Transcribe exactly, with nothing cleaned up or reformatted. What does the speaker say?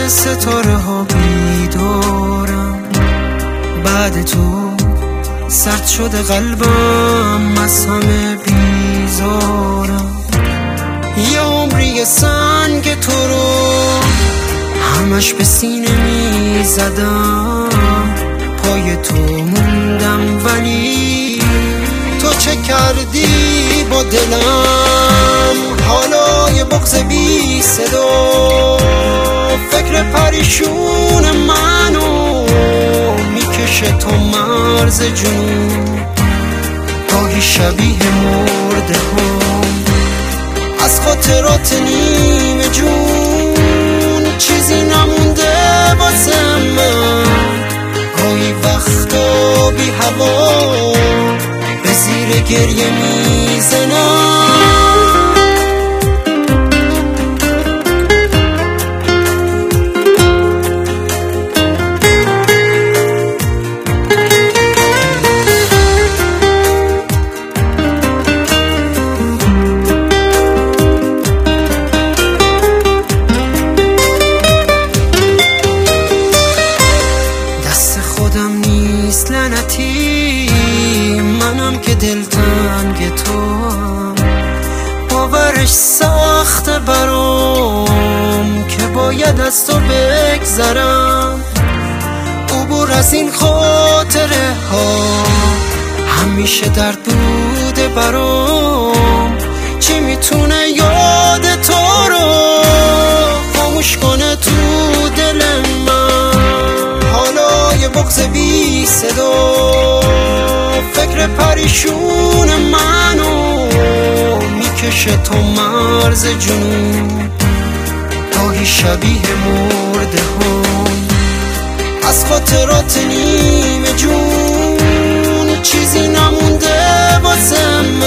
ستاره ها بیدارم، بعد تو سرد شده قلبم، از همه بیزارم. یه عمری سنگ تو رو همش به سینه می زدم، پای تو موندم ولی تو چه کردی با دلم؟ حالا یه بغض بی صدا فکر پریشون منو میکشه تا مرز جنون، گاهی شبیه مرده هم از خاطرات نیمه جون، چیزی نمونده واسه من، گاهی وقتا بی هوا به زیر گریه میزنم. لعنتی منم که دلتنگ تو، باورش سخته برام که باید از تو بگذرم. عبور از این خاطره ها همیشه درد بوده برام، چی میتونه یاد تو رو خاموش کنه تو دل من؟ حالا یه بغض بی صدا فکر پریشون منو میکشه تا مرز جنون، گاهی شبیه مرده هم از خاطرات نیمه جون، چیزی نمونده واسه